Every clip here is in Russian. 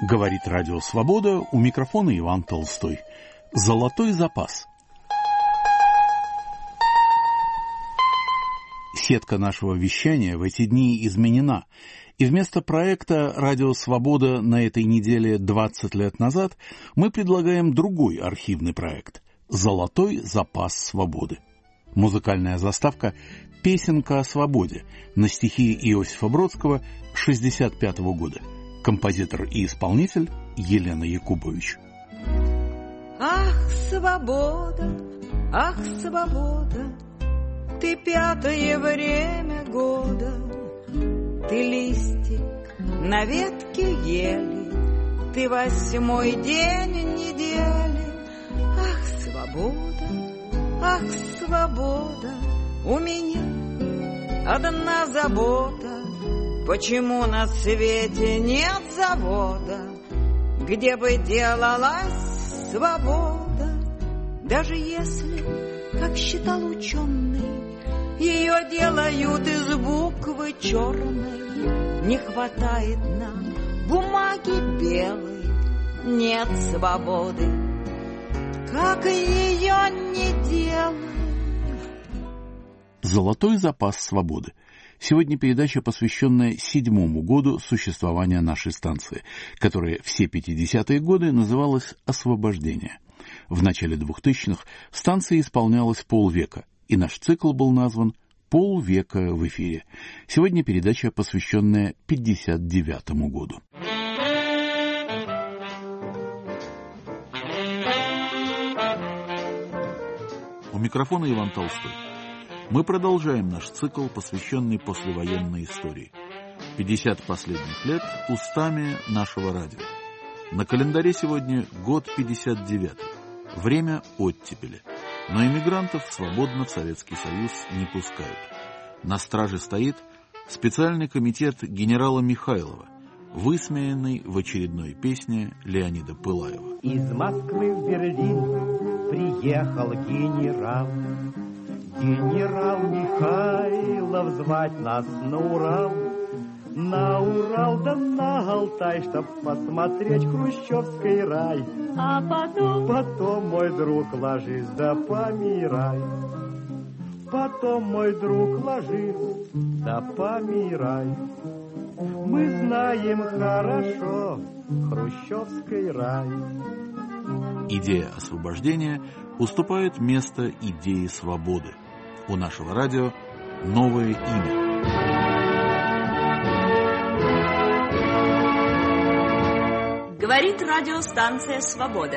Говорит Радио Свобода, у микрофона Иван Толстой. Золотой запас. Сетка нашего вещания в эти дни изменена, и вместо проекта «Радио Свобода» на этой неделе 20 лет назад мы предлагаем другой архивный проект «Золотой запас свободы». Музыкальная заставка «Песенка о свободе» на стихи Иосифа Бродского 1965 года. Композитор и исполнитель Елена Якубович. Ах, свобода, ты пятое время года, ты листик на ветке ели, ты 8-й день недели. Ах, свобода, у меня одна забота. Почему на свете нет завода, где бы делалась свобода? Даже если, как считал ученый, ее делают из буквы черной, не хватает нам бумаги белой, нет свободы, как ее не делай. Золотой запас свободы. Сегодня передача, посвященная 7-му году существования нашей станции, которая все 50-е годы называлась «Освобождение». В начале 2000-х станции исполнялось полвека, и наш цикл был назван «Полвека в эфире». Сегодня передача, посвященная 59-му году. У микрофона Иван Толстой. Мы продолжаем наш цикл, посвященный послевоенной истории. 50 последних лет устами нашего радио. На календаре сегодня год 59-й. Время оттепели. Но иммигрантов свободно в Советский Союз не пускают. На страже стоит специальный комитет генерала Михайлова, высмеянный в очередной песне Леонида Пылаева. Из Москвы в Берлин приехал генерал. Генерал Михайлов звать нас на Урал. На Урал да на Алтай, чтоб посмотреть хрущевский рай. А потом, мой друг, ложись да помирай. Потом, мой друг, ложись да помирай. Мы знаем хорошо хрущевский рай. Идея освобождения уступает место идее свободы. У нашего радио новое имя. Говорит радиостанция «Свобода».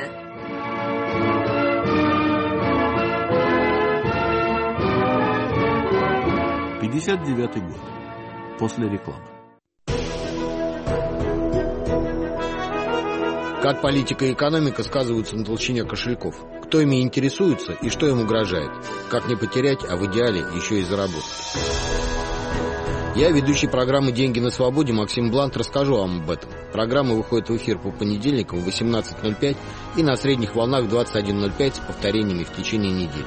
— 59-й год. После рекламы. Как политика и экономика сказываются на толщине кошельков? Кто ими интересуется и что им угрожает? Как не потерять, а в идеале еще и заработать? Я, ведущий программы «Деньги на свободе» Максим Блант, расскажу вам об этом. Программа выходит в эфир по понедельникам в 18:05 и на средних волнах в 21:05 с повторениями в течение недели.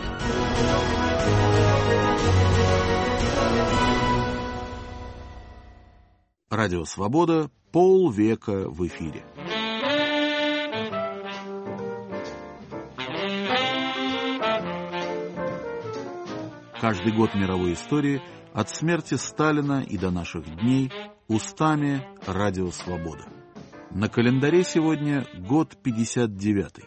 Радио «Свобода» полвека в эфире. Каждый год мировой истории, от смерти Сталина и до наших дней, устами Радио Свобода. На календаре сегодня год 59-й.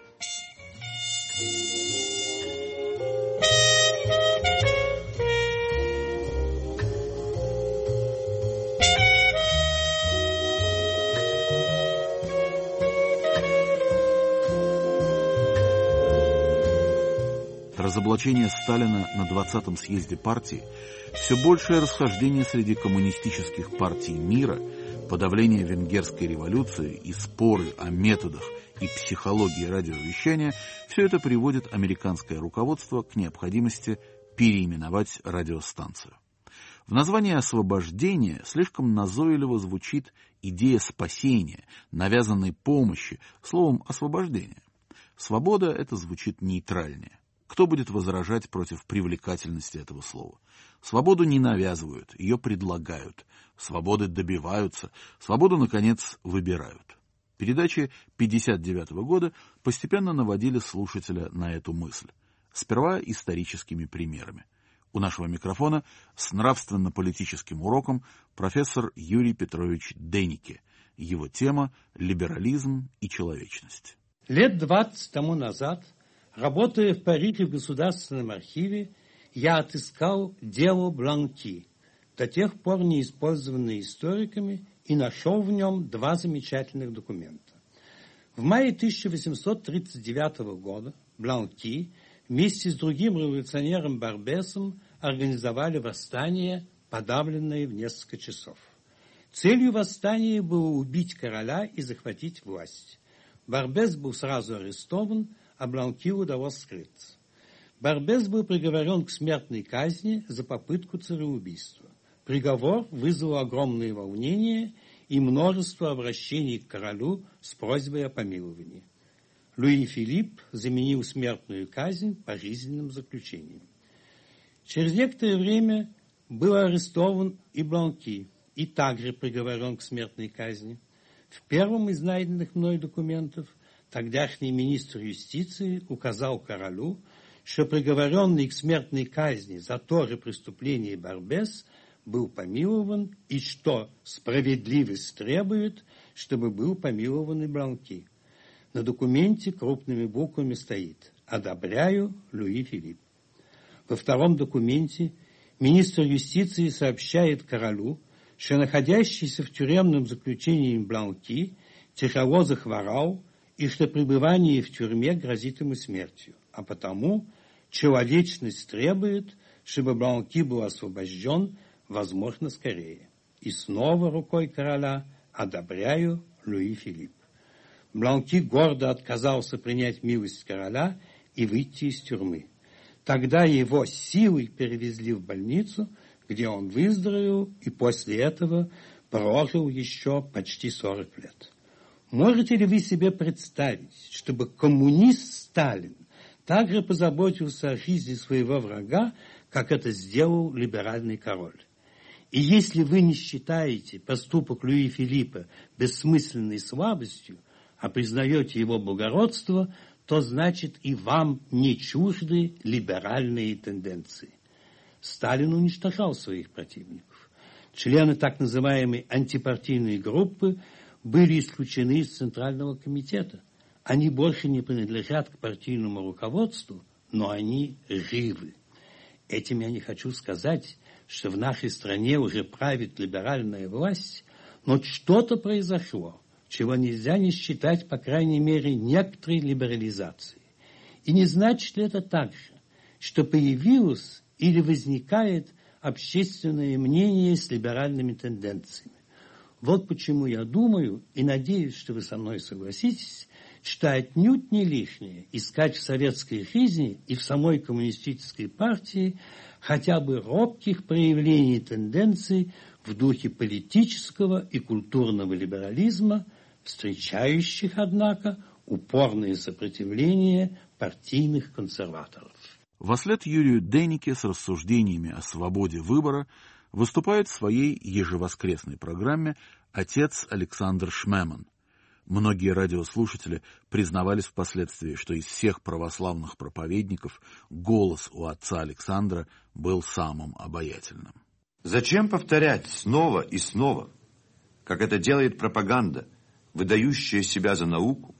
Разоблачение Сталина на 20-м съезде партии, все большее расхождение среди коммунистических партий мира, подавление венгерской революции и споры о методах и психологии радиовещания – все это приводит американское руководство к необходимости переименовать радиостанцию. В названии «освобождение» слишком назойливо звучит идея спасения, навязанной помощи, словом «освобождение». «Свобода» — это звучит нейтральнее. Кто будет возражать против привлекательности этого слова? Свободу не навязывают, ее предлагают. Свободы добиваются, свободу, наконец, выбирают. Передачи 1959 года постепенно наводили слушателя на эту мысль. Сперва историческими примерами. У нашего микрофона с нравственно-политическим уроком профессор Юрий Петрович Дейнике. Его тема «Либерализм и человечность». Лет 20 тому назад, работая в Париже в Государственном архиве, я отыскал дело Бланки, до тех пор не использованное историками, и нашел в нем два замечательных документа. В мае 1839 года Бланки вместе с другим революционером Барбесом организовали восстание, подавленное в несколько часов. Целью восстания было убить короля и захватить власть. Барбес был сразу арестован, а Бланки удалось скрыться. Барбес был приговорен к смертной казни за попытку цареубийства. Приговор вызвал огромные волнения и множество обращений к королю с просьбой о помиловании. Луи Филипп заменил смертную казнь пожизненным заключением. Через некоторое время был арестован и Бланки, и также приговорен к смертной казни. В первом из найденных мной документов тогдашний министр юстиции указал королю, что приговоренный к смертной казни за то же преступление Барбес был помилован, и что справедливость требует, чтобы был помилован и Бланки. На документе крупными буквами стоит «Одобряю, Луи Филипп». Во втором документе министр юстиции сообщает королю, что находящийся в тюремном заключении Бланки тяжело захворал и что пребывание в тюрьме грозит ему смертью, а потому человечность требует, чтобы Бланки был освобожден, возможно, скорее. И снова рукой короля «Одобряю, Луи Филипп». Бланки гордо отказался принять милость короля и выйти из тюрьмы. Тогда его силой перевезли в больницу, где он выздоровел и после этого прожил еще почти 40 лет. Можете ли вы себе представить, чтобы коммунист Сталин также позаботился о жизни своего врага, как это сделал либеральный король? И если вы не считаете поступок Луи Филиппа бессмысленной слабостью, а признаете его благородство, то значит и вам не чужды либеральные тенденции. Сталин уничтожал своих противников. Члены так называемой антипартийной группы были исключены из Центрального комитета. Они больше не принадлежат к партийному руководству, но они живы. Этим я не хочу сказать, что в нашей стране уже правит либеральная власть, но что-то произошло, чего нельзя не считать, по крайней мере, некоторой либерализацией. И не значит ли это также, что появилось или возникает общественное мнение с либеральными тенденциями? Вот почему я думаю и надеюсь, что вы со мной согласитесь, что отнюдь не лишнее искать в советской жизни и в самой коммунистической партии хотя бы робких проявлений тенденций в духе политического и культурного либерализма, встречающих, однако, упорное сопротивление партийных консерваторов. Вослед Юрию Дейнике с рассуждениями о свободе выбора выступает в своей ежевоскресной программе отец Александр Шмеман. Многие радиослушатели признавались впоследствии, что из всех православных проповедников голос у отца Александра был самым обаятельным. Зачем повторять снова и снова, как это делает пропаганда, выдающая себя за науку,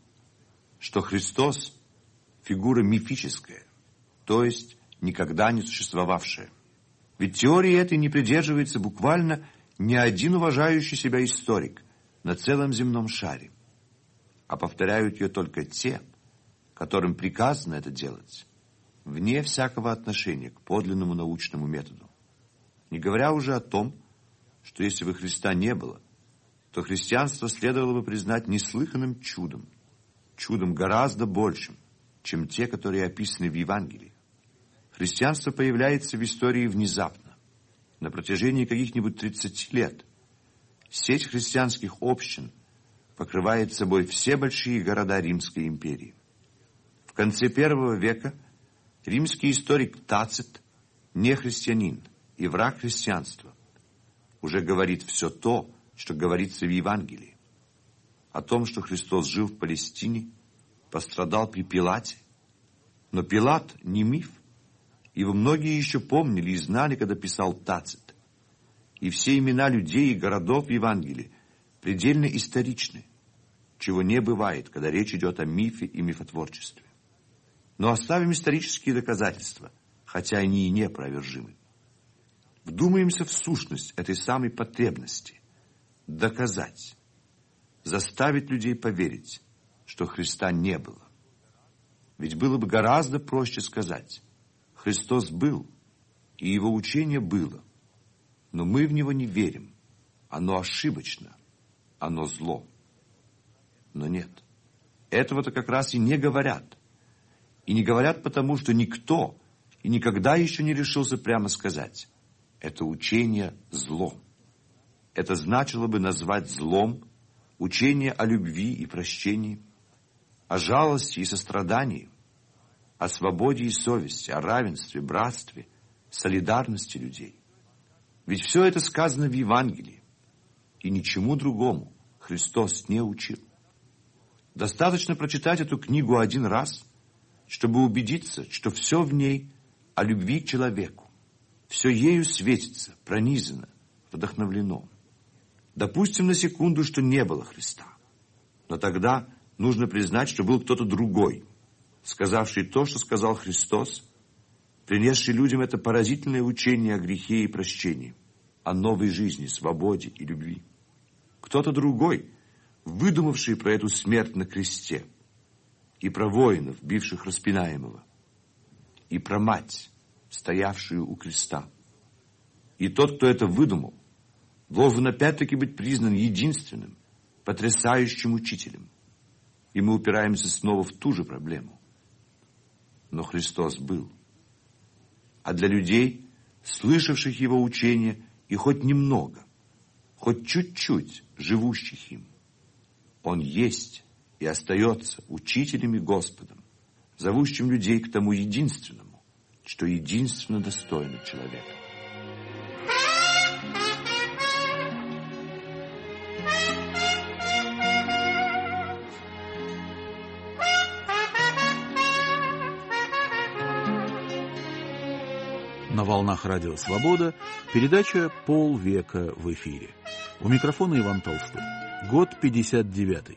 что Христос – фигура мифическая, то есть никогда не существовавшая? Ведь теории этой не придерживается буквально ни один уважающий себя историк на целом земном шаре, а повторяют ее только те, которым приказано это делать, вне всякого отношения к подлинному научному методу. Не говоря уже о том, что если бы Христа не было, то христианство следовало бы признать неслыханным чудом, чудом гораздо большим, чем те, которые описаны в Евангелии. Христианство появляется в истории внезапно, на протяжении каких-нибудь 30 лет. Сеть христианских общин покрывает собой все большие города Римской империи. В конце I века римский историк Тацит, не христианин и враг христианства, уже говорит все то, что говорится в Евангелии. о том, что Христос жил в Палестине, пострадал при Пилате. Но Пилат не миф. Его многие еще помнили и знали, когда писал Тацит. И все имена людей и городов в Евангелии предельно историчны, чего не бывает, когда речь идет о мифе и мифотворчестве. Но оставим исторические доказательства, хотя они и неопровержимы. Вдумаемся в сущность этой самой потребности – доказать, заставить людей поверить, что Христа не было. Ведь было бы гораздо проще сказать: Христос был, и Его учение было, но мы в Него не верим. Оно ошибочно, оно зло. Но нет, этого-то как раз и не говорят. И не говорят потому, что никто и никогда еще не решился прямо сказать: это учение зло. Это значило бы назвать злом учение о любви и прощении, о жалости и сострадании, о свободе и совести, о равенстве, братстве, солидарности людей. Ведь все это сказано в Евангелии, и ничему другому Христос не учил. Достаточно прочитать эту книгу один раз, чтобы убедиться, что все в ней о любви к человеку. Все ею светится, пронизано, вдохновлено. Допустим на секунду, что не было Христа. Но тогда нужно признать, что был кто-то другой, сказавший то, что сказал Христос, принесший людям это поразительное учение о грехе и прощении, о новой жизни, свободе и любви. Кто-то другой, выдумавший про эту смерть на кресте, и про воинов, бивших распинаемого, и про мать, стоявшую у креста. И тот, кто это выдумал, должен опять-таки быть признан единственным, потрясающим учителем. И мы упираемся снова в ту же проблему. Но Христос был. А для людей, слышавших Его учение, и хоть немного, хоть чуть-чуть живущих им, Он есть и остается учителем и Господом, зовущим людей к тому единственному, что единственно достойно человека. На волнах Радио Свобода передача «Полвека в эфире». У микрофона Иван Толстой. Год 59-й.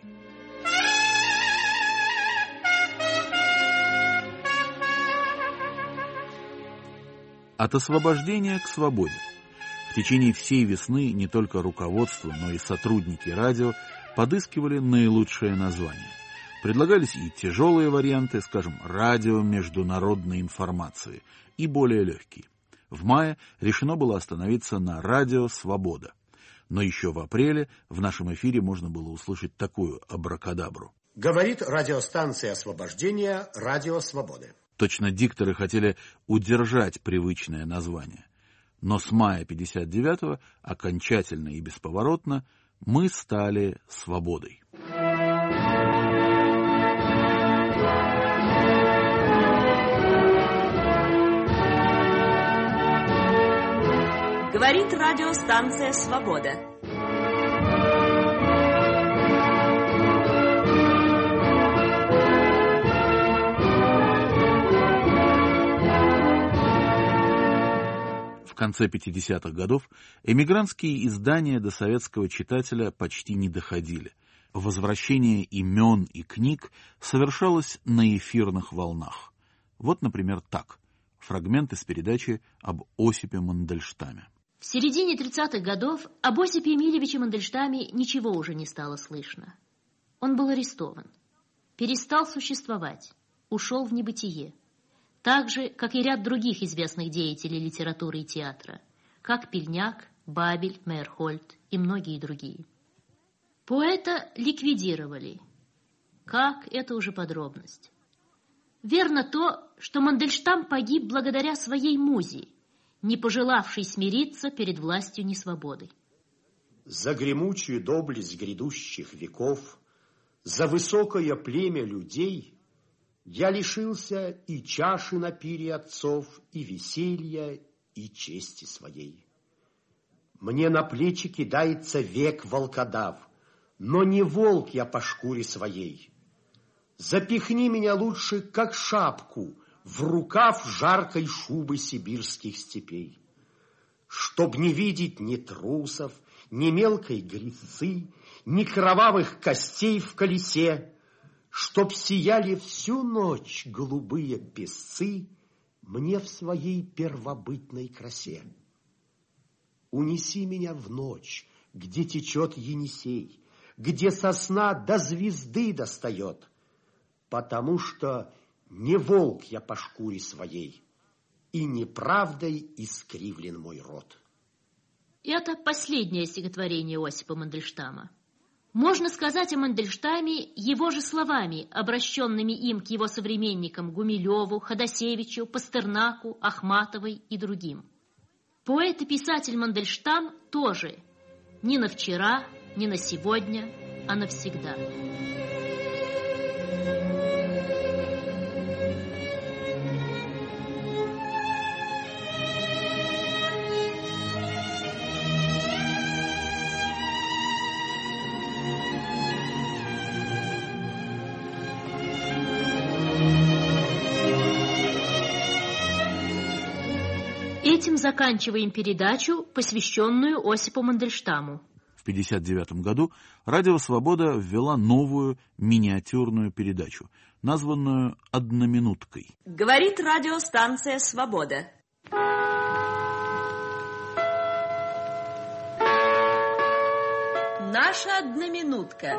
От освобождения к свободе. В течение всей весны не только руководство, но и сотрудники радио подыскивали наилучшее название. Предлагались и тяжелые варианты, скажем, радио международной информации, и более легкие. В мае решено было остановиться на «Радио Свобода». Но еще в апреле в нашем эфире можно было услышать такую абракадабру. Говорит радиостанция освобождения «Радио Свободы». Точно дикторы хотели удержать привычное название. Но с мая 59-го окончательно и бесповоротно мы стали свободой. Говорит радиостанция «Свобода». В конце 50-х годов эмигрантские издания до советского читателя почти не доходили. Возвращение имен и книг совершалось на эфирных волнах. Вот, например, так. Фрагмент из передачи об Осипе Мандельштаме. В середине 30-х годов об Осипе Емельевиче Мандельштаме ничего уже не стало слышно. Он был арестован, перестал существовать, ушел в небытие. Так же, как и ряд других известных деятелей литературы и театра, как Пельняк, Бабель, Мейерхольд и многие другие. Поэта ликвидировали. Как, это уже подробность. Верно то, что Мандельштам погиб благодаря своей музе, не пожелавшей смириться перед властью несвободы. За гремучую доблесть грядущих веков, за высокое племя людей я лишился и чаши на пире отцов, и веселья, и чести своей. Мне на плечи кидается век волкодав, но не волк я по шкуре своей. Запихни меня лучше, как шапку, в рукав жаркой шубы сибирских степей, чтоб не видеть ни трусов, ни мелкой грязцы, ни кровавых костей в колесе, чтоб сияли всю ночь голубые песцы мне в своей первобытной красе. Унеси меня в ночь, где течет Енисей, где сосна до звезды достает, потому что не волк я по шкуре своей, и неправдой искривлен мой род. Это последнее стихотворение Осипа Мандельштама. Можно сказать о Мандельштаме его же словами, обращенными им к его современникам Гумилеву, Ходосевичу, Пастернаку, Ахматовой и другим. Поэт и писатель Мандельштам тоже не на вчера, не на сегодня, а навсегда. Этим заканчиваем передачу, посвященную Осипу Мандельштаму. В 1959 году Радио Свобода ввела новую миниатюрную передачу, названную «Одноминуткой». Говорит радиостанция «Свобода». Наша одноминутка.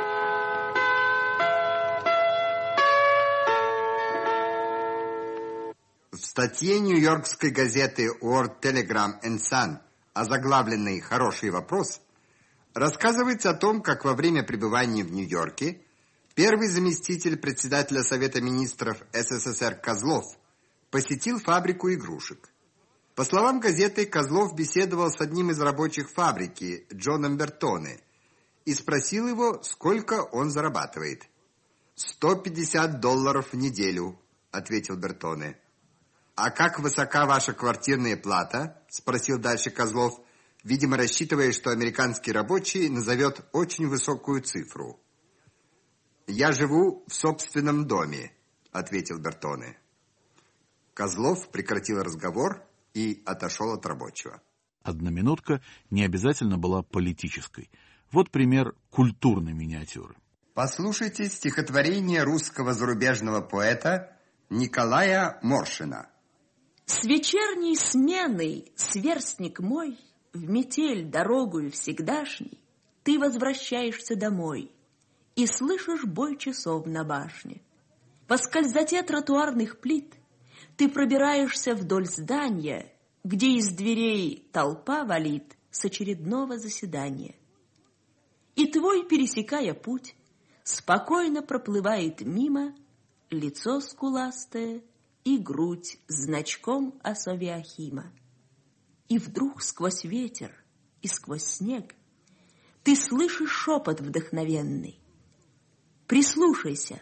В статье нью-йоркской газеты World Telegram and Sun, озаглавленной «Хороший вопрос», рассказывается о том, как во время пребывания в Нью-Йорке первый заместитель председателя Совета министров СССР Козлов посетил фабрику игрушек. По словам газеты, Козлов беседовал с одним из рабочих фабрики, Джоном Бертоне, и спросил его, сколько он зарабатывает. $150 в неделю, ответил Бертоне. «А как высока ваша квартирная плата?» – спросил дальше Козлов, видимо, рассчитывая, что американский рабочий назовет очень высокую цифру. «Я живу в собственном доме», – ответил Бертоне. Козлов прекратил разговор и отошел от рабочего. Одноминутка не обязательно была политической. Вот пример культурной миниатюры. Послушайте стихотворение русского зарубежного поэта Николая Моршина. С вечерней сменой, сверстник мой, в метель дорогою всегдашней, ты возвращаешься домой и слышишь бой часов на башне. По скользоте тротуарных плит ты пробираешься вдоль здания, где из дверей толпа валит с очередного заседания. И твой, пересекая путь, спокойно проплывает мимо лицо скуластое и грудь значком Асавиахима. И вдруг сквозь ветер и сквозь снег ты слышишь шепот вдохновенный. Прислушайся.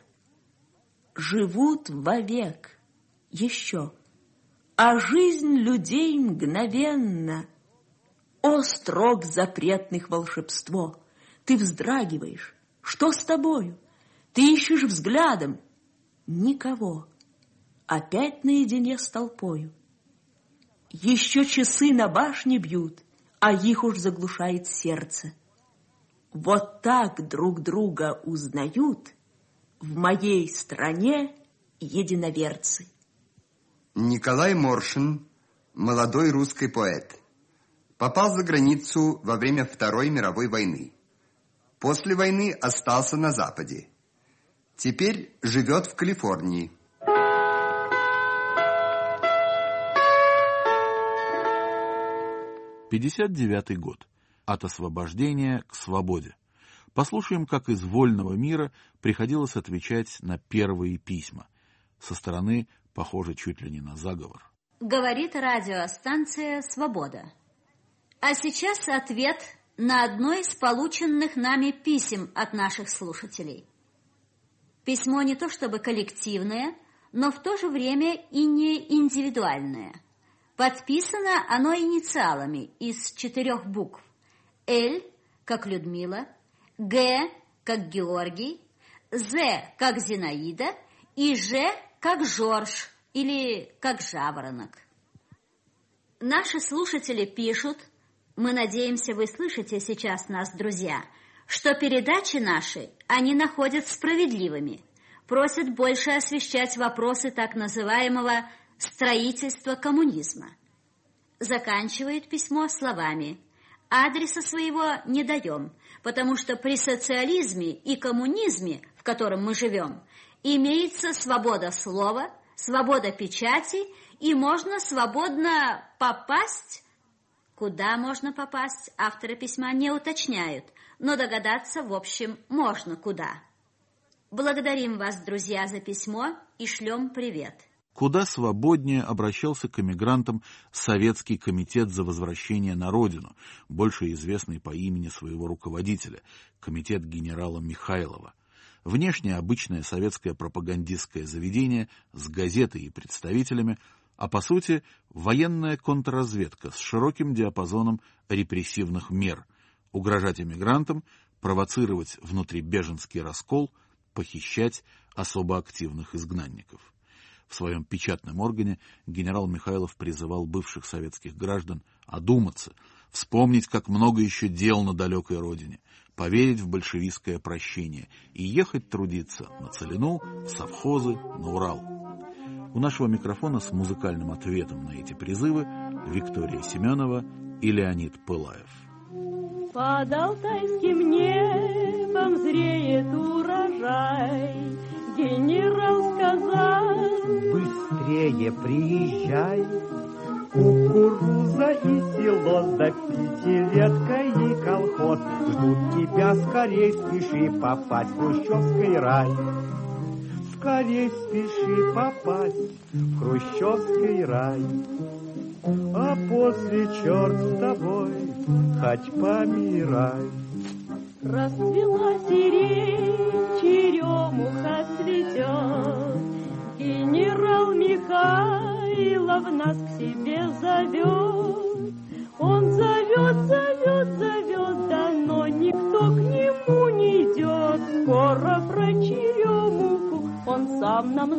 Живут вовек еще, а жизнь людей мгновенна. О, строк запретных волшебство! Ты вздрагиваешь. Что с тобою? Ты ищешь взглядом. Никого. Опять наедине с толпою. Еще часы на башне бьют, а их уж заглушает сердце. Вот так друг друга узнают в моей стране единоверцы. Николай Моршин, молодой русский поэт, попал за границу во время Второй мировой войны. После войны остался на Западе. Теперь живет в Калифорнии. 1959 год. От освобождения к свободе. Послушаем, как из вольного мира приходилось отвечать на первые письма. Со стороны, похоже, чуть ли не на заговор. Говорит радиостанция «Свобода». А сейчас ответ на одно из полученных нами писем от наших слушателей. Письмо не то чтобы коллективное, но в то же время и не индивидуальное. Подписано оно инициалами из 4 букв. Л, как Людмила, Г, как Георгий, З как Зинаида и Ж как Жорж или как Жаворонок. Наши слушатели пишут, мы надеемся, вы слышите сейчас нас, друзья, что передачи наши они находят справедливыми, просят больше освещать вопросы так называемого строительства коммунизма. Заканчивает письмо словами: адреса своего не даем, потому что при социализме и коммунизме, в котором мы живем, имеется свобода слова, свобода печати, и можно свободно попасть. Куда можно попасть, авторы письма не уточняют, но догадаться, в общем, можно куда. Благодарим вас, друзья, за письмо и шлем привет. Куда свободнее обращался к эмигрантам Советский комитет за возвращение на родину, больше известный по имени своего руководителя, комитет генерала Михайлова. Внешне обычное советское пропагандистское заведение с газетой и представителями, а по сути военная контрразведка с широким диапазоном репрессивных мер, угрожать эмигрантам, провоцировать внутрибеженский раскол, похищать особо активных изгнанников. В своем печатном органе генерал Михайлов призывал бывших советских граждан одуматься, вспомнить, как много еще дел на далекой родине, поверить в большевистское прощение и ехать трудиться на Целину, в совхозы, на Урал. У нашего микрофона с музыкальным ответом на эти призывы Виктория Семенова и Леонид Пылаев. Под алтайским небом зреет урожай. Генерал сказал: быстрее приезжай. Кукуруза и село, да пятилетка и колхоз ждут тебя, скорей спеши попасть в хрущевский рай. Скорей спеши попасть в хрущевский рай. А после черт с тобой, хоть помирай. Расцвела сирень, черемуха цветет. Генерал Михайлов нас к себе зовет. Он зовет, зовет, зовет, да но никто к нему не идет. Скоро про черемуху он сам нам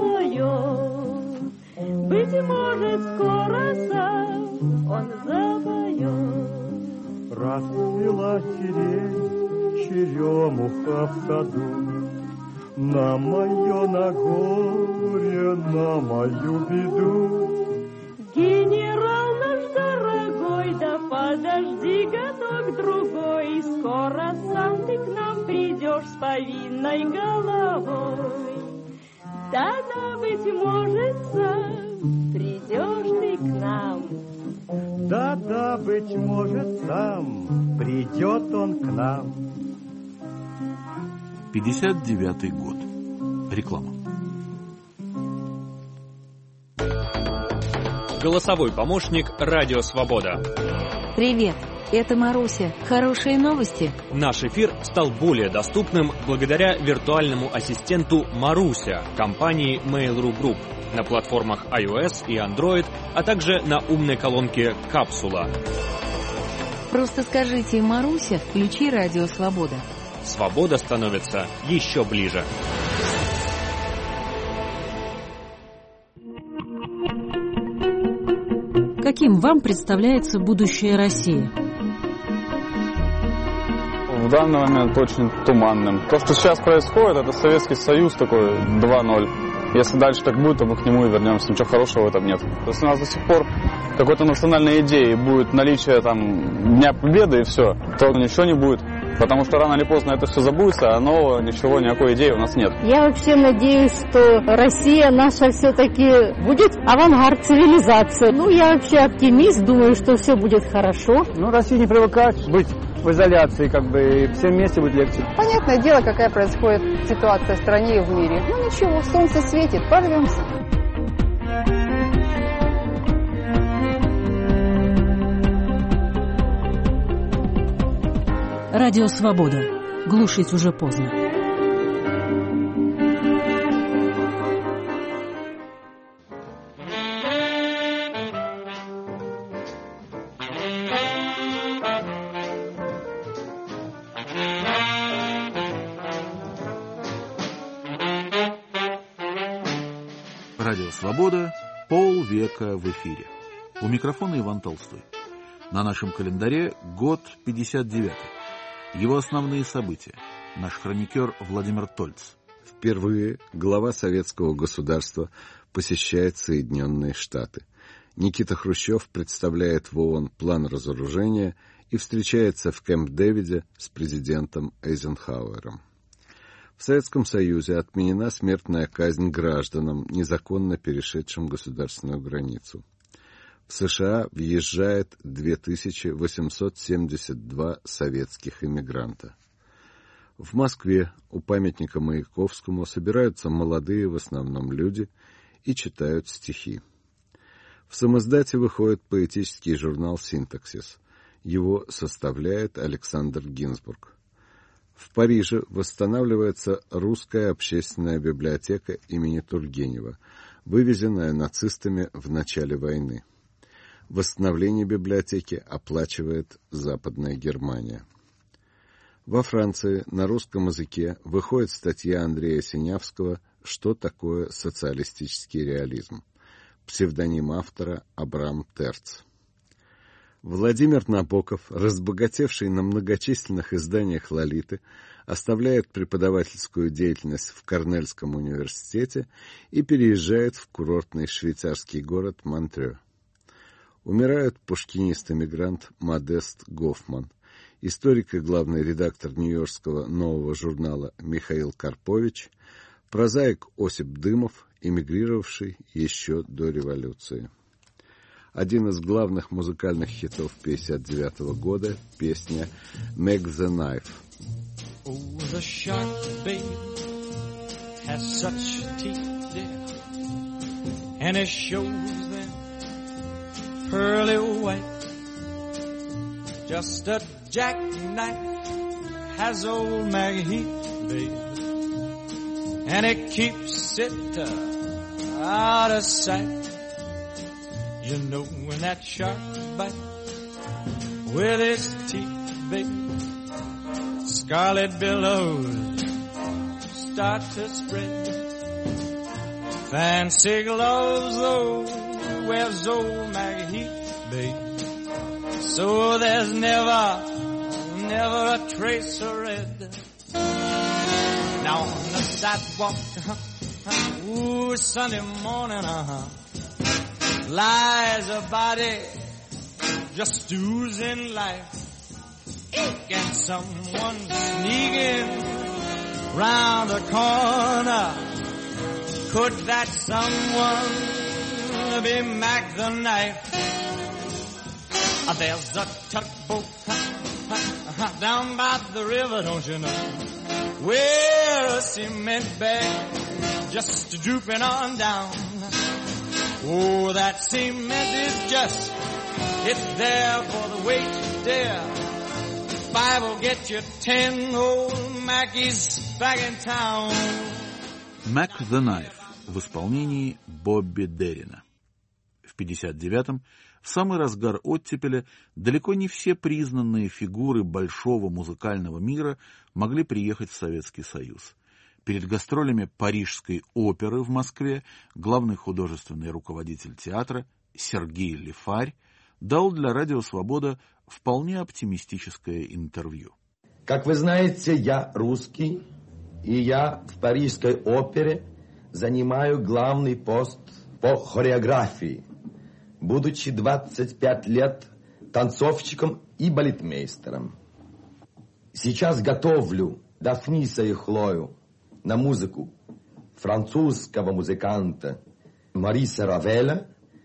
запоет. Быть может, скоро сам он запоет. Расцвела сирень, черемуха в саду, на мое на горе, на мою беду. Генерал наш дорогой, да подожди годок другой, скоро сам ты к нам придешь с повинной головой. Да-да, быть может, сам придешь ты к нам. Да-да, быть может, сам придет он к нам. 59-й год. Реклама. Голосовой помощник «Радио Свобода». Привет, это Маруся. Хорошие новости. Наш эфир стал более доступным благодаря виртуальному ассистенту Маруся компании Mail.ru Group на платформах iOS и Android, а также на умной колонке «Капсула». Просто скажите: Маруся, включи «Радио Свобода». Свобода становится еще ближе. Каким вам представляется будущее России? В данный момент очень туманным. То, что сейчас происходит, это Советский Союз такой 2.0. Если дальше так будет, то мы к нему и вернемся. Ничего хорошего в этом нет. Если у нас до сих пор какой-то национальной идеи будет наличие там Дня Победы и все, то ничего не будет. Потому что рано или поздно это все забудется, а нового ничего, никакой идеи у нас нет. Я вообще надеюсь, что Россия наша все-таки будет авангард цивилизации. Я вообще оптимист, думаю, что все будет хорошо. Россия не привыкает быть в изоляции, и всем вместе будет легче. Понятное дело, какая происходит ситуация в стране и в мире. Ничего, солнце светит, прорвемся. Радио Свобода. Глушить уже поздно. Радио «Свобода», полвека в эфире. У микрофона Иван Толстой. На нашем календаре год 59-й. Его основные события. Наш хроникер Владимир Тольц. Впервые глава советского государства посещает Соединенные Штаты. Никита Хрущев представляет в ООН план разоружения и встречается в Кэмп-Дэвиде с президентом Эйзенхауэром. В Советском Союзе отменена смертная казнь гражданам, незаконно перешедшим государственную границу. В США въезжает 2872 советских иммигранта. В Москве у памятника Маяковскому собираются молодые в основном люди и читают стихи. В самоиздате выходит поэтический журнал «Синтаксис». Его составляет Александр Гинзбург. В Париже восстанавливается русская общественная библиотека имени Тургенева, вывезенная нацистами в начале войны. Восстановление библиотеки оплачивает Западная Германия. Во Франции на русском языке выходит статья Андрея Синявского «Что такое социалистический реализм?». Псевдоним автора Абрам Терц. Владимир Набоков, разбогатевший на многочисленных изданиях «Лолиты», оставляет преподавательскую деятельность в Корнельском университете и переезжает в курортный швейцарский город Монтрё. Умирает пушкинист-эмигрант Модест Гофман, историк и главный редактор нью-йоркского нового журнала Михаил Карпович, прозаик Осип Дымов, эмигрировавший еще до революции. Один из главных музыкальных хитов 1959 года – песня «Make the Knife». Oh, the shark, babe, has such teeth, dear, and it shows them pearly white. Just a jackknife has old Maggie Heath, babe, and it keeps it out of sight. You know when that shark bites with its teeth, baby, scarlet billows start to spread. Fancy gloves, though, wears old Maggie Heath, baby, so there's never a trace of red. Now on the sidewalk, ooh, Sunday morning, lies a body just oozing life. And someone sneaking round the corner. Could that someone be Mac the Knife? There's a tugboat down by the river, don't you know, where a cement bag just drooping on down. Oh, that cement is just, it's there for the weight to dare. 5 will get you 10 old Mackies back in town. «Mac the Knife» в исполнении Бобби Деррина. В 1959-м, в самый разгар оттепеля, далеко не все признанные фигуры большого музыкального мира могли приехать в Советский Союз. Перед гастролями Парижской оперы в Москве главный художественный руководитель театра Сергей Лифарь дал для Радио «Свобода» вполне оптимистическое интервью. Как вы знаете, я русский, и я в Парижской опере занимаю главный пост по хореографии, будучи 25 лет танцовщиком и балетмейстером. Сейчас готовлю Дафниса и Хлою на музыку французского музыканта Мориса Равеля,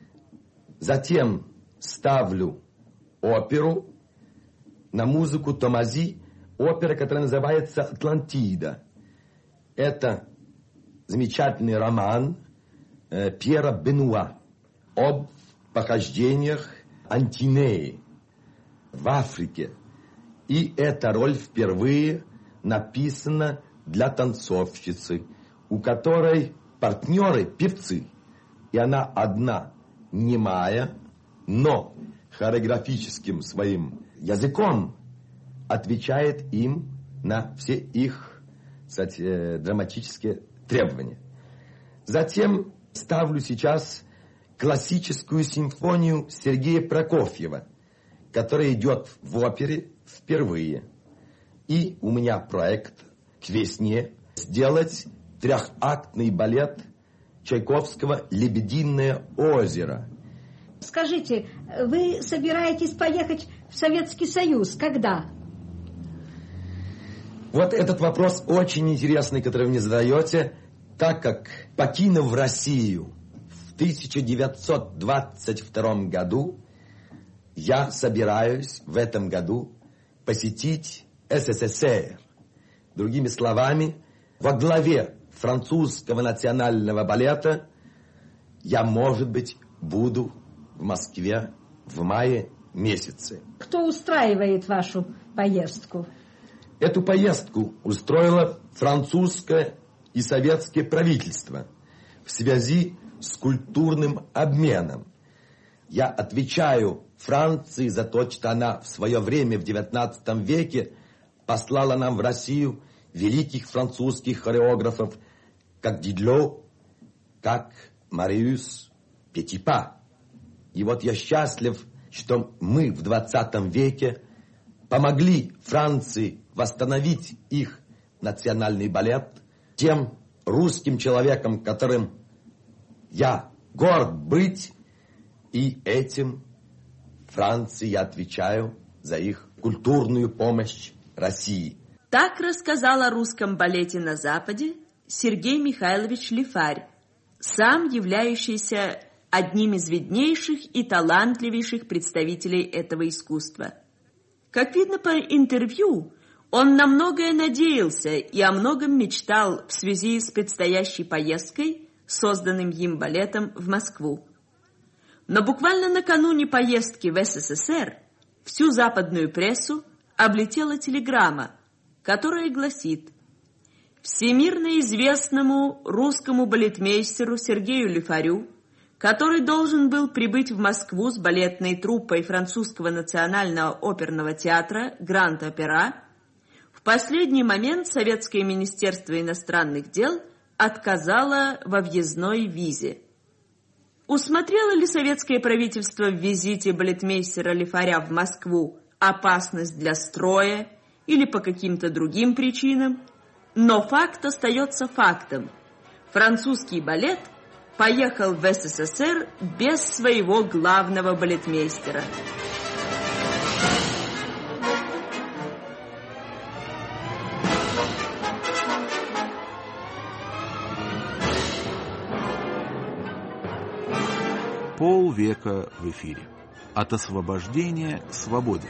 затем ставлю оперу на музыку Томази, опера, которая называется «Атлантида». Это замечательный роман Пьера Бенуа об похождениях Антинеи в Африке. И эта роль впервые написана для танцовщицы, у которой партнеры певцы. И она одна немая, но хореографическим своим языком отвечает им на все их, кстати, драматические требования. Затем ставлю сейчас классическую симфонию Сергея Прокофьева, которая идет в опере впервые. И у меня проект к весне сделать трехактный балет Чайковского «Лебединое озеро». Скажите, вы собираетесь поехать в Советский Союз? Когда? Вот этот вопрос очень интересный, который вы мне задаете, так как, покинув Россию в 1922 году, я собираюсь в этом году посетить СССР. Другими словами, во главе французского национального балета я, может быть, буду в Москве в мае месяце. Кто устраивает вашу поездку? Эту поездку устроило французское и советское правительство в связи с культурным обменом. Я отвечаю Франции за то, что она в свое время, в XIX веке, послала нам в Россию великих французских хореографов, как Дидло, как Мариус Петипа. И вот я счастлив, что мы в 20 веке помогли Франции восстановить их национальный балет тем русским человеком, которым я горд быть, и этим Франции я отвечаю за их культурную помощь России. Так рассказал о русском балете на Западе Сергей Михайлович Лифарь, сам являющийся одним из виднейших и талантливейших представителей этого искусства. Как видно по интервью, он на многое надеялся и о многом мечтал в связи с предстоящей поездкой, созданным им балетом в Москву. Но буквально накануне поездки в СССР всю западную прессу облетела телеграмма, которая гласит: всемирно известному русскому балетмейстеру Сергею Лифарю, который должен был прибыть в Москву с балетной труппой французского национального оперного театра Гранд-Опера, в последний момент Советское министерство иностранных дел отказало во въездной визе. Усмотрело ли советское правительство в визите балетмейстера Лифаря в Москву опасность для строя или по каким-то другим причинам? Но факт остается фактом. Французский балет поехал в СССР без своего главного балетмейстера. Полвека в эфире. От освобождения к свободе.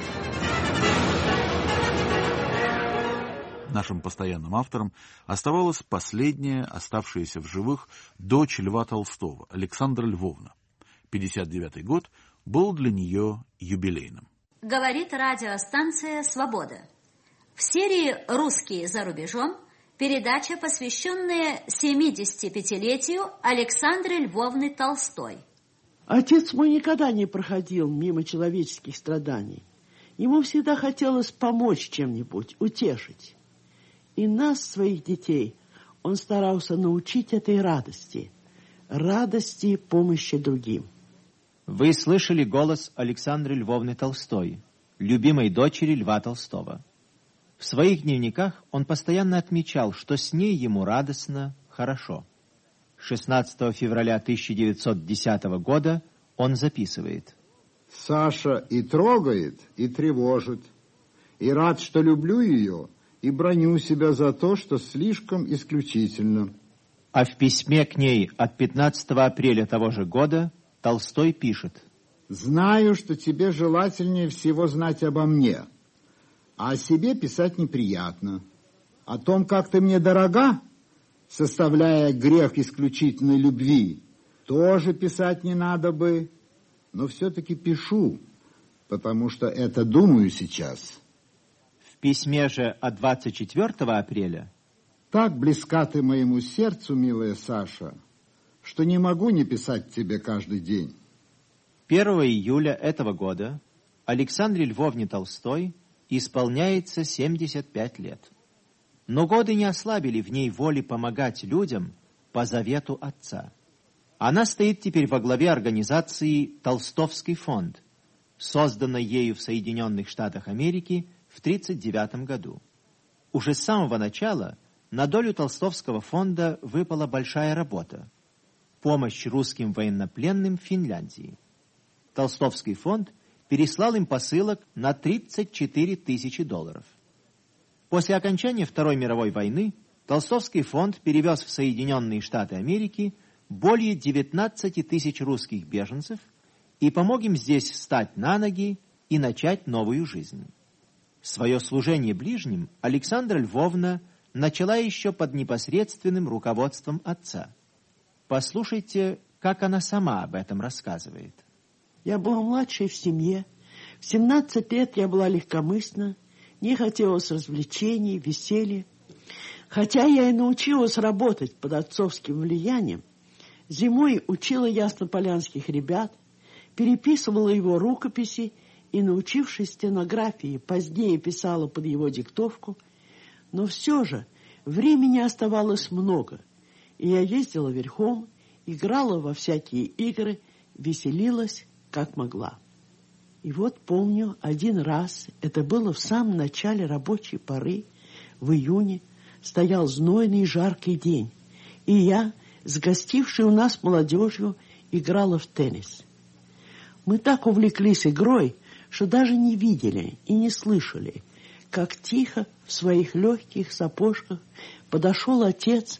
Нашим постоянным автором оставалась последняя, оставшаяся в живых, дочь Льва Толстого, Александра Львовна. 59-й год был для нее юбилейным. Говорит радиостанция «Свобода». В серии «Русские за рубежом» передача, посвященная 75-летию Александры Львовны Толстой. Отец мой никогда не проходил мимо человеческих страданий. Ему всегда хотелось помочь чем-нибудь, утешить. И нас, своих детей, он старался научить этой радости помощи другим. Вы слышали голос Александры Львовны Толстой, любимой дочери Льва Толстого. В своих дневниках он постоянно отмечал, что с ней ему радостно, хорошо. 16 февраля 1910 года он записывает: «Саша и трогает, и тревожит, и рад, что люблю ее, и броню себя за то, что слишком исключительно». А в письме к ней от 15 апреля того же года Толстой пишет: «Знаю, что тебе желательнее всего знать обо мне, а о себе писать неприятно. О том, как ты мне дорога, составляя грех исключительной любви, тоже писать не надо бы, но все-таки пишу, потому что это думаю сейчас». В письме же от 24 апреля: «Так близка ты моему сердцу, милая Саша, что не могу не писать тебе каждый день». 1 июля этого года Александре Львовне Толстой исполняется 75 лет. Но годы не ослабили в ней воли помогать людям по завету отца. Она стоит теперь во главе организации «Толстовский фонд», созданной ею в Соединенных Штатах Америки в 1939 году. Уже с самого начала на долю Толстовского фонда выпала большая работа – помощь русским военнопленным в Финляндии. Толстовский фонд переслал им посылок на $34 тысячи. После окончания Второй мировой войны Толстовский фонд перевез в Соединенные Штаты Америки более 19 тысяч русских беженцев и помог им здесь встать на ноги и начать новую жизнь. Свое служение ближним Александра Львовна начала еще под непосредственным руководством отца. Послушайте, как она сама об этом рассказывает. Я была младшей в семье. В 17 лет я была легкомысленна, не хотелось развлечений, веселья. Хотя я и научилась работать под отцовским влиянием, зимой учила яснополянских ребят, переписывала его рукописи и, научившись стенографии, позднее писала под его диктовку. Но все же времени оставалось много, и я ездила верхом, играла во всякие игры, веселилась, как могла. И вот помню, один раз, это было в самом начале рабочей поры, в июне, стоял знойный жаркий день, и я, с гостившей у нас молодежью, играла в теннис. Мы так увлеклись игрой, что даже не видели и не слышали, как тихо в своих легких сапожках подошел отец.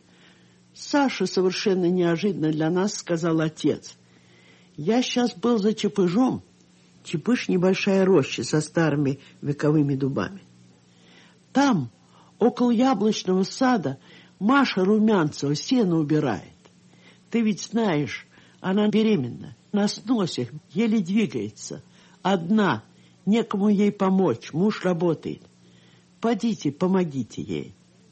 «Саша, совершенно неожиданно для нас, — сказал отец, — я сейчас был за Чепыжом». Чепыж — небольшая роща со старыми вековыми дубами. Там, около яблочного сада, Маша Румянцева сено убирает. Ты ведь знаешь, она беременна, на сносе, еле двигается. Одна, некому ей помочь, муж работает. Подите, помогите ей.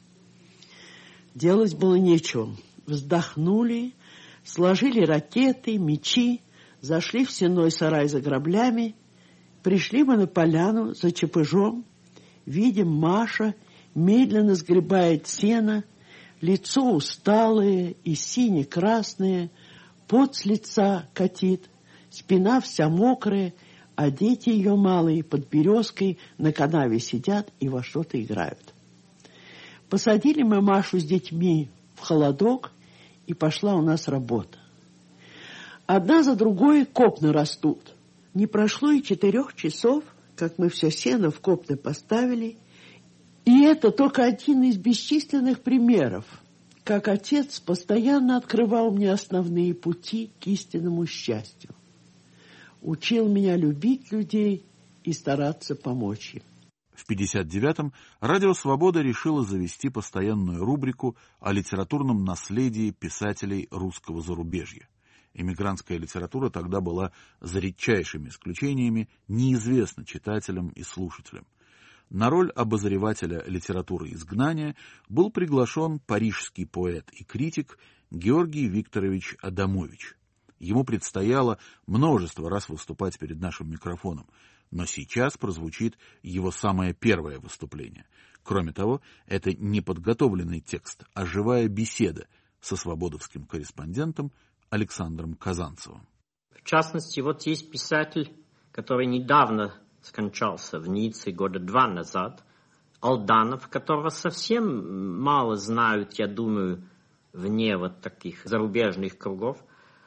Делать было нечего. Вздохнули, сложили ракеты, мечи, зашли в сенной сарай за граблями. Пришли мы на поляну за Чепыжом. Видим, Маша медленно сгребает сено, лицо усталое и сине-красное, пот с лица катит, спина вся мокрая, а дети ее малые под березкой на канаве сидят и во что-то играют. Посадили мы Машу с детьми в холодок, и пошла у нас работа. Одна за другой копны растут. Не прошло и 4 часов, как мы все сено в копны поставили, и это только один из бесчисленных примеров, как отец постоянно открывал мне основные пути к истинному счастью. Учил меня любить людей и стараться помочь им. В 1959-м «Радио Свобода» решило завести постоянную рубрику о литературном наследии писателей русского зарубежья. Эмигрантская литература тогда была, за редчайшими исключениями, неизвестна читателям и слушателям. На роль обозревателя литературы изгнания был приглашен парижский поэт и критик Георгий Викторович Адамович. Ему предстояло множество раз выступать перед нашим микрофоном, но сейчас прозвучит его самое первое выступление. Кроме того, это не подготовленный текст, а живая беседа со свободовским корреспондентом Александром Казанцевым. В частности, вот есть писатель, который недавно скончался в Ницце 2 года назад, Алданов, которого совсем мало знают, я думаю, вне вот таких зарубежных кругов.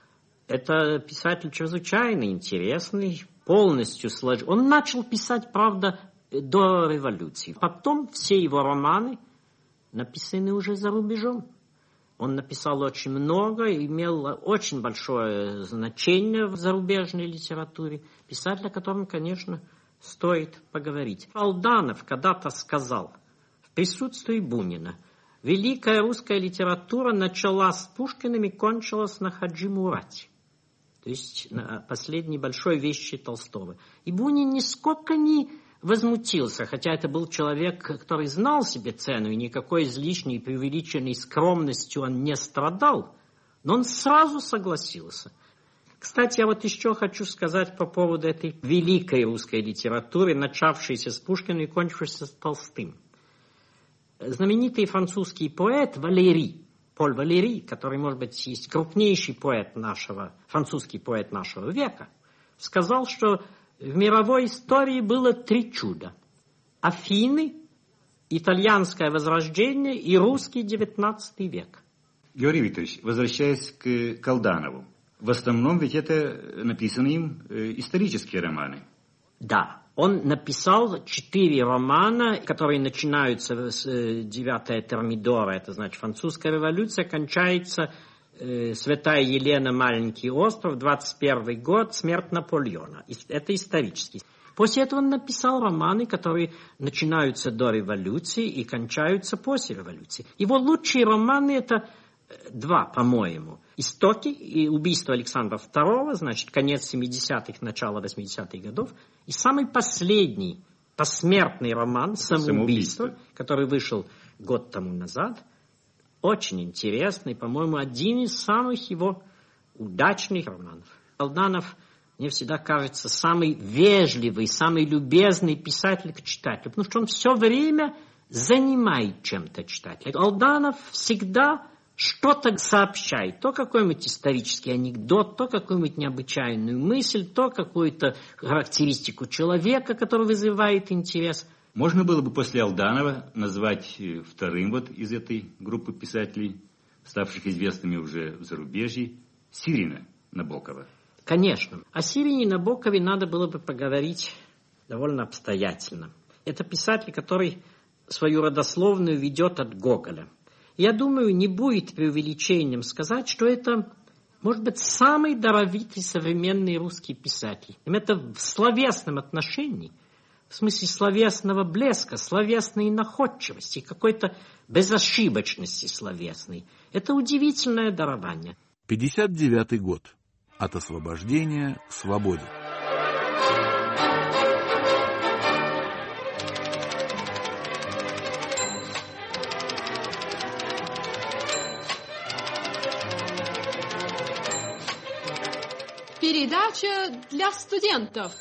Это писатель чрезвычайно интересный, полностью сложный. Он начал писать, правда, до революции. Потом все его романы написаны уже за рубежом. Он написал очень много, имел очень большое значение в зарубежной литературе. Писатель, о котором, конечно, стоит поговорить. Алданов когда-то сказал в присутствии Бунина: «Великая русская литература началась с Пушкиным и кончилась на Хаджи Мурате». То есть на последней большой вещи Толстого. И Бунин нисколько не возмутился, хотя это был человек, который знал себе цену, и никакой излишней преувеличенной скромностью он не страдал, но он сразу согласился. Кстати, я вот еще хочу сказать по поводу этой великой русской литературы, начавшейся с Пушкина и кончившейся с Толстым. Знаменитый французский поэт Валери Поль Валери, который, может быть, есть крупнейший французский поэт нашего века, сказал, что в мировой истории было 3 чуда. Афины, итальянское возрождение и русский 19 век. Георгий Викторович, возвращаясь к Алданову, в основном ведь это написаны им исторические романы. Да, он написал 4 романа, которые начинаются с 9 Термидора, это значит французская революция, кончается Святая Елена, Маленький остров, 21 год, смерть Наполеона. Это исторический. После этого он написал романы, которые начинаются до революции и кончаются после революции. Его лучшие романы это 2, по-моему. «Истоки» и «Убийство Александра II», значит, конец 70-х, начало 80-х годов. И самый последний посмертный роман «Самоубийство», который вышел год тому назад. Очень интересный, по-моему, один из самых его удачных романов. Алданов, мне всегда кажется, самый вежливый, самый любезный писатель к читателю, потому что он все время занимает чем-то читателя. Алданов всегда что-то сообщает, то какой-нибудь исторический анекдот, то какую-нибудь необычайную мысль, то какую-то характеристику человека, который вызывает интерес. Можно было бы после Алданова назвать вторым из этой группы писателей, ставших известными уже в зарубежье, Сирина Набокова. Конечно. О Сирине Набокове надо было бы поговорить довольно обстоятельно. Это писатель, который свою родословную ведет от Гоголя. Я думаю, не будет преувеличением сказать, что это, может быть, самый даровитый современный русский писатель. Это в словесном отношении, в смысле словесного блеска, словесной находчивости, какой-то безошибочности словесной. Это удивительное дарование. 59-й год. От освобождения к свободе. Передача для студентов.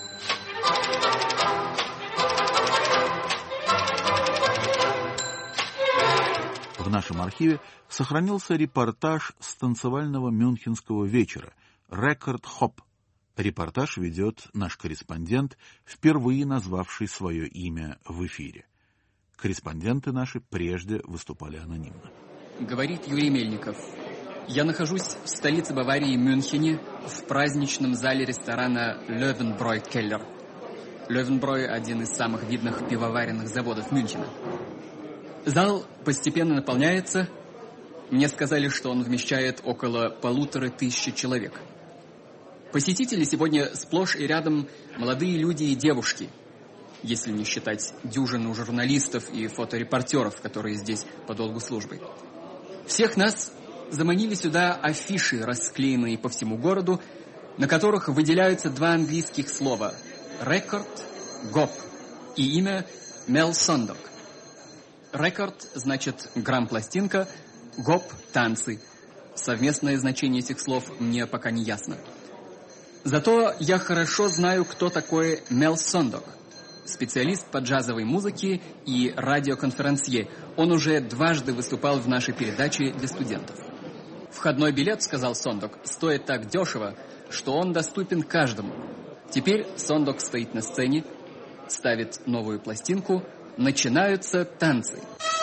В нашем архиве сохранился репортаж с танцевального мюнхенского вечера «Рекорд Хоп». Репортаж ведет наш корреспондент, впервые назвавший свое имя в эфире. Корреспонденты наши прежде выступали анонимно. Говорит Юрий Мельников. Я нахожусь в столице Баварии, Мюнхене, в праздничном зале ресторана Löwenbräu Keller. Löwenbräu – один из самых видных пивоваренных заводов Мюнхена. Зал постепенно наполняется. Мне сказали, что он вмещает около 1500 человек. Посетители сегодня сплошь и рядом молодые люди и девушки, если не считать дюжину журналистов и фоторепортеров, которые здесь по долгу службы. Всех нас заманили сюда афиши, расклеенные по всему городу, на которых выделяются 2 английских слова «рекорд», «гоп» и имя Мел Сондок. «Рекорд» значит «грамм-пластинка», «гоп» — «танцы». Совместное значение этих слов мне пока не ясно. Зато я хорошо знаю, кто такой Мел Сондок. Специалист по джазовой музыке и радиоконферансье. Он уже 2 выступал в нашей передаче для студентов. «Входной билет, — сказал Сондок, — стоит так дешево, что он доступен каждому. Теперь Сондок стоит на сцене, ставит новую пластинку, начинаются танцы».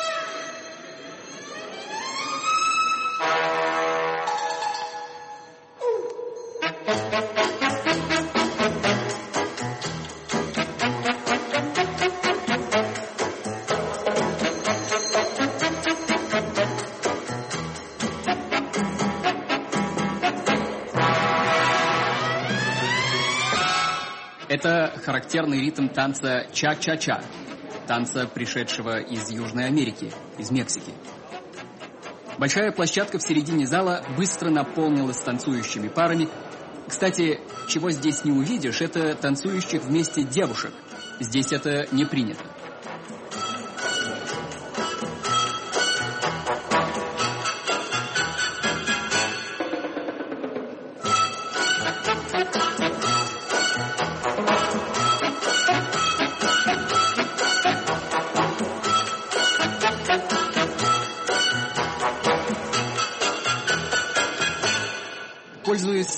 Это характерный ритм танца ча-ча-ча, танца, пришедшего из Южной Америки, из Мексики. Большая площадка в середине зала быстро наполнилась танцующими парами. Кстати, чего здесь не увидишь, это танцующих вместе девушек. Здесь это не принято.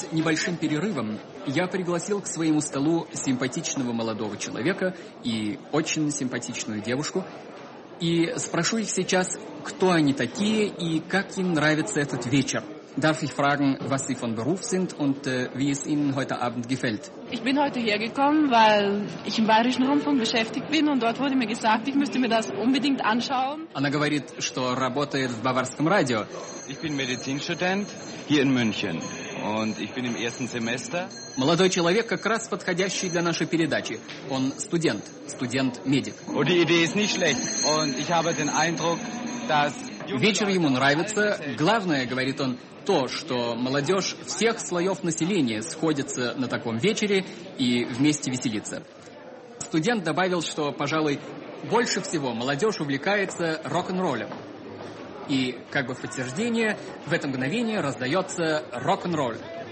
Перед небольшим перерывом я пригласил к своему столу симпатичного молодого человека и очень симпатичную девушку, и спрошу их сейчас, кто они такие и как им нравится этот вечер. Darf ich fragen, was Sie von Beruf sind und wie es Ihnen heute Abend gefällt? Ich bin heute hergekommen, weil ich im Bayerischen Rundfunk beschäftigt bin und dort wurde mir gesagt, ich müsste mir das unbedingt anschauen. Она говорит, что работает в Баварском радио. Ich bin Medizinstudent hier in München und ich bin im ersten Semester. Молодой человек как раз подходящий для нашей передачи. Он студент-медик. Und die Idee ist nicht schlecht und ich habe den Eindruck, dass... Вечер ему нравится. Главное, говорит он, то, что молодежь всех слоев населения сходится на таком вечере и вместе веселится. Студент добавил, что, пожалуй, больше всего молодежь увлекается рок-н-роллем. И, как бы в подтверждение, в это мгновение раздается рок-н-ролл.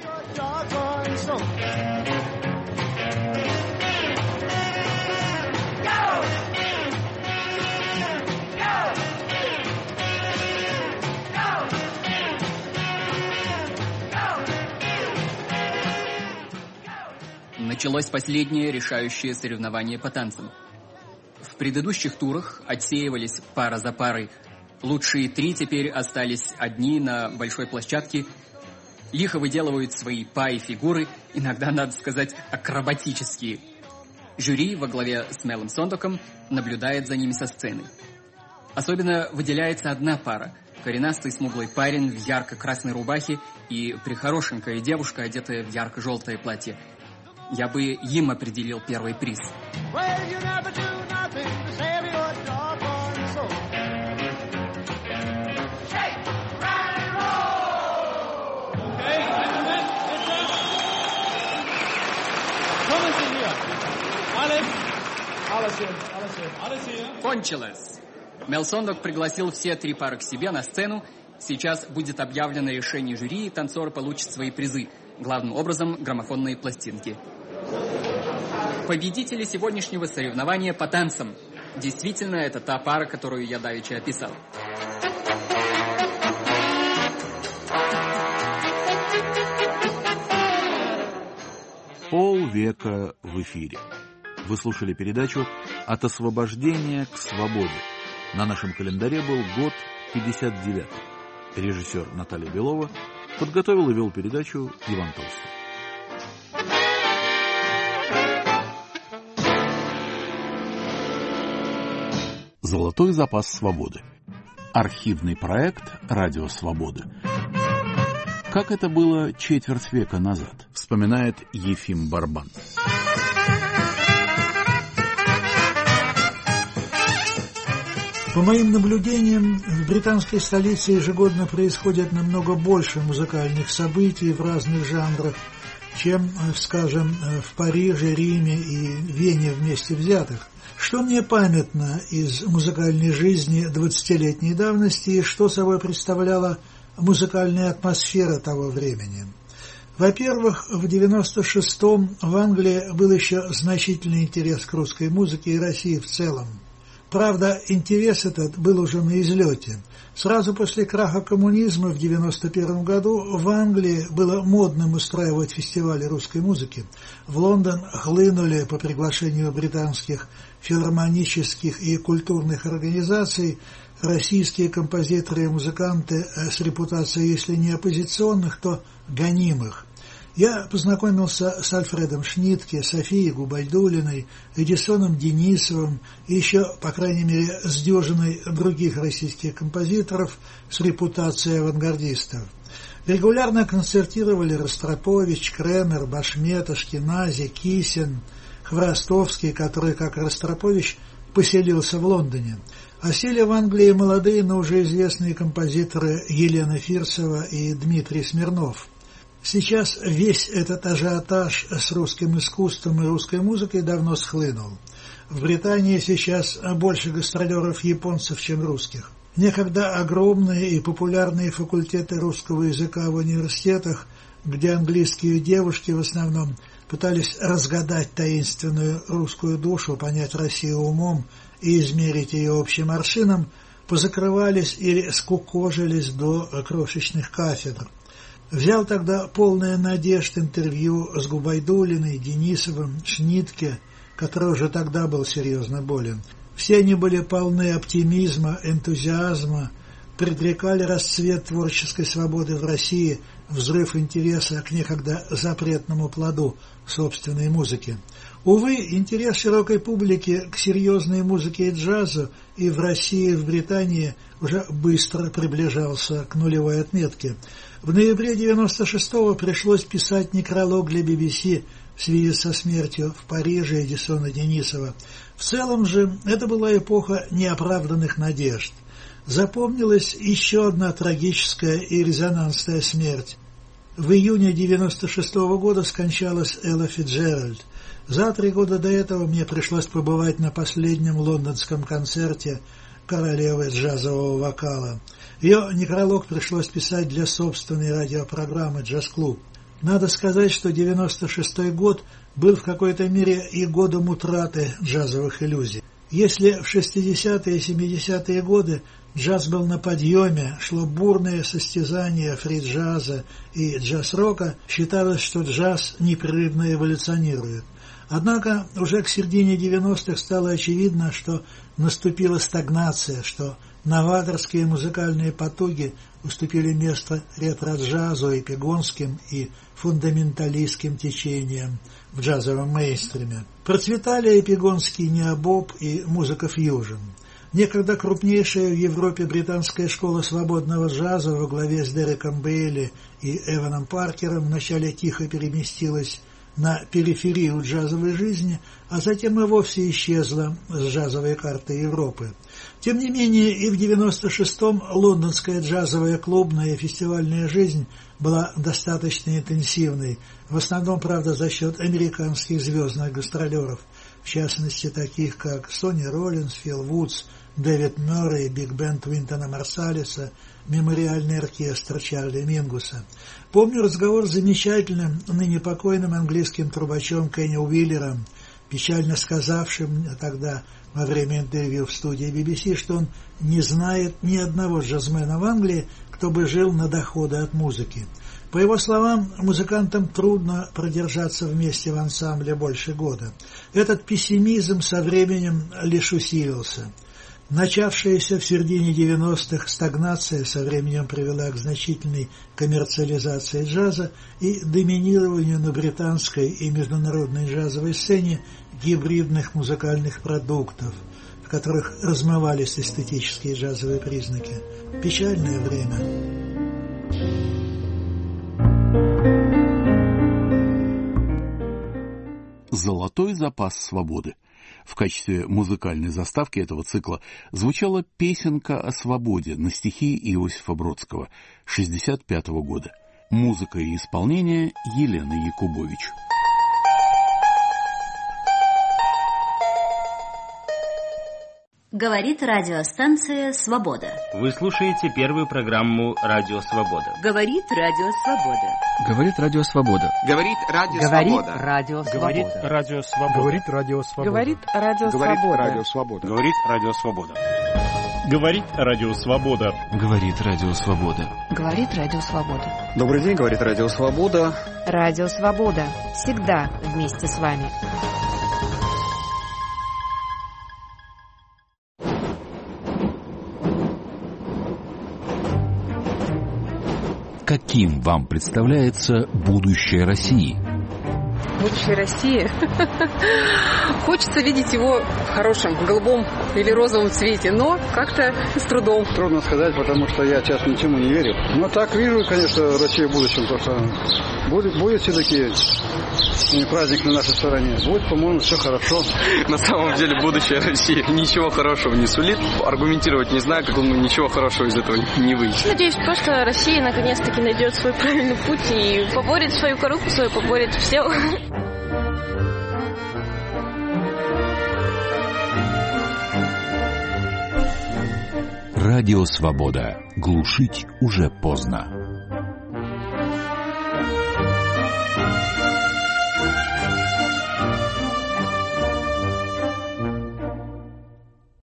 Началось последнее решающее соревнование по танцам. В предыдущих турах отсеивались пара за парой. Лучшие три теперь остались одни на большой площадке. Лихо выделывают свои па и фигуры, иногда, надо сказать, акробатические. Жюри во главе с Мелом Сондоком наблюдает за ними со сцены. Особенно выделяется одна пара. Коренастый смуглый парень в ярко-красной рубахе и прихорошенькая девушка, одетая в ярко-желтое платье. Я бы им определил первый приз. Кончилось. Мел Сондок пригласил все три пары к себе на сцену. Сейчас будет объявлено решение жюри, и танцоры получат свои призы. Главным образом граммофонные пластинки. Победители сегодняшнего соревнования по танцам. Действительно, это та пара, которую я давеча описал. Полвека в эфире. Вы слушали передачу «От освобождения к свободе». На нашем календаре был год 59. Режиссер Наталья Белова. Подготовил и вел передачу Иван Толстой. Золотой запас свободы. Архивный проект «Радио Свобода». Как это было четверть века назад, вспоминает Ефим Барбан. По моим наблюдениям, в британской столице ежегодно происходит намного больше музыкальных событий в разных жанрах, чем, скажем, в Париже, Риме и Вене вместе взятых. Что мне памятно из музыкальной жизни 20-летней давности и что собой представляла музыкальная атмосфера того времени? Во-первых, в 96-м в Англии был еще значительный интерес к русской музыке и России в целом. Правда, интерес этот был уже на излете. Сразу после краха коммунизма в 91 году в Англии было модным устраивать фестивали русской музыки. В Лондон хлынули по приглашению британских филармонических и культурных организаций российские композиторы и музыканты с репутацией, если не оппозиционных, то гонимых. Я познакомился с Альфредом Шнитке, Софией Губайдуллиной, Эдисоном Денисовым и еще, по крайней мере, с дюжиной других российских композиторов с репутацией авангардистов. Регулярно концертировали Ростропович, Кремер, Башмет, Ашкенази, Кисин, Хворостовский, который, как Ростропович, поселился в Лондоне. Осели в Англии молодые, но уже известные композиторы Елена Фирсова и Дмитрий Смирнов. Сейчас весь этот ажиотаж с русским искусством и русской музыкой давно схлынул. В Британии сейчас больше гастролеров японцев, чем русских. Некогда огромные и популярные факультеты русского языка в университетах, где английские девушки в основном пытались разгадать таинственную русскую душу, понять Россию умом и измерить ее общим аршином, позакрывались или скукожились до крошечных кафедр. Взял тогда полное надежд интервью с Губайдулиной, Денисовым, Шнитке, который уже тогда был серьезно болен. Все они были полны оптимизма, энтузиазма, предрекали расцвет творческой свободы в России, взрыв интереса к некогда запретному плоду собственной музыки. Увы, интерес широкой публики к серьезной музыке и джазу и в России, и в Британии уже быстро приближался к нулевой отметке. В ноябре 96-го пришлось писать некролог для BBC в связи со смертью в Париже Эдисона Денисова. В целом же это была эпоха неоправданных надежд. Запомнилась еще одна трагическая и резонансная смерть. В июне 96-го года скончалась Элла Фицджеральд. За 3 года до этого мне пришлось побывать на последнем лондонском концерте королевы джазового вокала. Ее некролог пришлось писать для собственной радиопрограммы «Джаз-клуб». Надо сказать, что 96-й год был в какой-то мере и годом утраты джазовых иллюзий. Если в 60-е и 70-е годы джаз был на подъеме, шло бурное состязание фри-джаза и джаз-рока, считалось, что джаз непрерывно эволюционирует. Однако уже к середине 90-х стало очевидно, что наступила стагнация, что новаторские музыкальные потуги уступили место ретро-джазу, эпигонским и фундаменталистским течениям в джазовом мейнстриме. Процветали эпигонский необоб и музыка фьюжн. Некогда крупнейшая в Европе британская школа свободного джаза во главе с Дереком Бейли и Эваном Паркером вначале тихо переместилась на периферию джазовой жизни, а затем и вовсе исчезла с джазовой карты Европы. Тем не менее, и в 96-м лондонская джазовая клубная и фестивальная жизнь была достаточно интенсивной, в основном, правда, за счет американских звездных гастролеров, в частности, таких как Сонни Роллинс, Фил Вудс, Дэвид Мюррей, биг-бенд Уинтона Марсалиса, мемориальный оркестр Чарли Мингуса. Помню разговор с замечательным, ныне покойным английским трубачом Кенни Уиллером, печально сказавшим тогда во время интервью в студии BBC, что он не знает ни одного джазмена в Англии, кто бы жил на доходы от музыки. По его словам, музыкантам трудно продержаться вместе в ансамбле больше года. Этот пессимизм со временем лишь усилился. Начавшаяся в середине 90-х стагнация со временем привела к значительной коммерциализации джаза и доминированию на британской и международной джазовой сцене гибридных музыкальных продуктов, в которых размывались эстетические джазовые признаки. Печальное время. «Золотой запас свободы». В качестве музыкальной заставки этого цикла звучала песенка о свободе на стихи Иосифа Бродского 1965 года. Музыка и исполнение Елены Якубович. Говорит радиостанция «Свобода». Вы слушаете первую программу «Радио Свобода». Говорит Радио Свобода. Говорит Радио Свобода. Говорит Радио Свобода. Говорит Радио Свобода. Говорит Радио Свобода. Говорит Радио Свобода. Говорит Радио Свобода. Говорит Радио Свобода. Говорит Радио Свобода. Говорит Радио Свобода. Добрый день, говорит Радио Свобода. Радио Свобода. Всегда вместе с вами. Каким вам представляется будущее России? Будущее России? Хочется видеть его в хорошем, голубом или розовом цвете, но как-то с трудом. Трудно сказать, потому что я сейчас ничему не верю. Но так вижу, конечно, Россию в будущем. Только будет все-таки праздник на нашей стороне. Будет, по-моему, все хорошо. На самом деле будущее России ничего хорошего не сулит. Аргументировать не знаю, как ничего хорошего из этого не выйдет. Надеюсь, просто Россия наконец-таки найдет свой правильный путь и поборет свою коррупцию, поборет все. Радио Свобода. Глушить уже поздно.